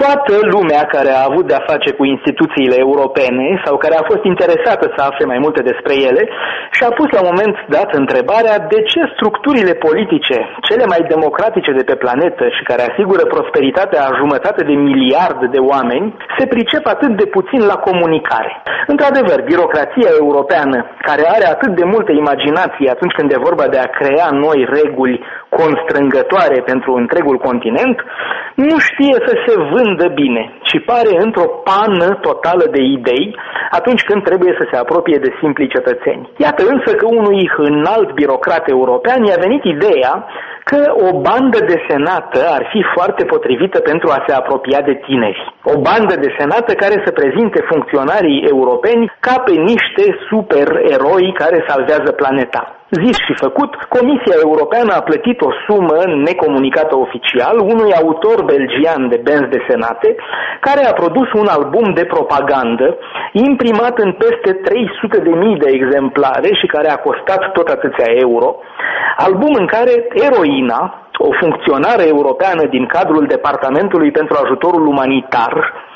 Toată lumea care a avut de-a face cu instituțiile europene sau care a fost interesată să afle mai multe despre ele și-a pus la un moment dat întrebarea de ce structurile politice cele mai democratice de pe planetă și care asigură prosperitatea a jumătate de miliard de oameni se pricep atât de puțin la comunicare. Într-adevăr, birocrația europeană, care are atât de multă imaginație atunci când e vorba de a crea noi reguli constrângătoare pentru întregul continent, nu știe să se vândă bine și pare într-o pană totală de idei atunci când trebuie să se apropie de simplii cetățeni. Iată însă că unui înalt birocrat european i-a venit ideea că o bandă desenată ar fi foarte potrivită pentru a se apropia de tineri. O bandă desenată care să prezinte funcționarii europeni ca pe niște supereroi care salvează planeta. Zis și făcut, Comisia Europeană a plătit o sumă necomunicată oficial unui autor belgian de benzi desenate, care a produs un album de propagandă imprimat în peste 300.000 de exemplare și care a costat tot atâția euro, album în care eroina, o funcționară europeană din cadrul Departamentului pentru Ajutorul Umanitar,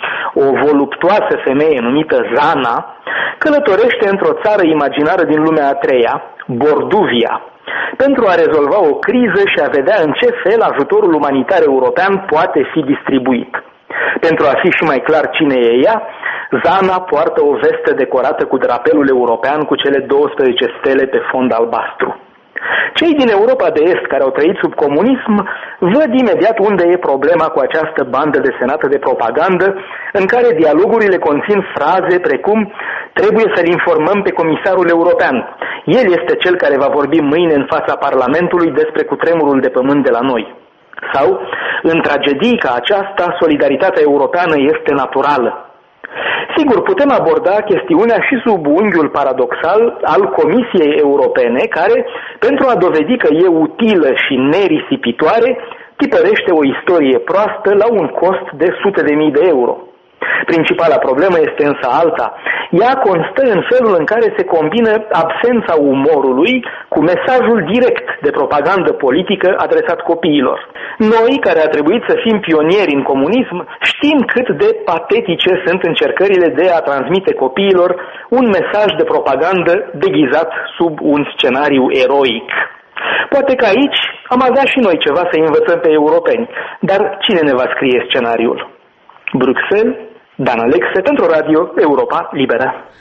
o voluptuoasă femeie numită Zana, călătorește într-o țară imaginară din lumea a treia, Borduvia, pentru a rezolva o criză și a vedea în ce fel ajutorul umanitar european poate fi distribuit. Pentru a fi și mai clar cine e ea, Zana poartă o vestă decorată cu drapelul european cu cele 12 stele pe fond albastru. Cei din Europa de Est care au trăit sub comunism văd imediat unde e problema cu această bandă desenată de propagandă în care dialogurile conțin fraze precum trebuie să-l informăm pe comisarul european. El este cel care va vorbi mâine în fața Parlamentului despre cutremurul de pământ de la noi. Sau, în tragedii ca aceasta, solidaritatea europeană este naturală. Sigur, putem aborda chestiunea și sub unghiul paradoxal al Comisiei Europene, care, pentru a dovedi că e utilă și nerisipitoare, tipărește o istorie proastă la un cost de sute de mii de euro. Principala problemă este însă alta. Ea constă în felul în care se combină absența umorului cu mesajul direct de propagandă politică adresat copiilor. Noi, care a trebuit să fim pionieri în comunism, știm cât de patetice sunt încercările de a transmite copiilor un mesaj de propagandă deghizat sub un scenariu eroic. Poate că aici am avea și noi ceva să învățăm pe europeni, dar cine ne va scrie scenariul? Bruxelles, Dan Alexe pentru Radio Europa Liberă.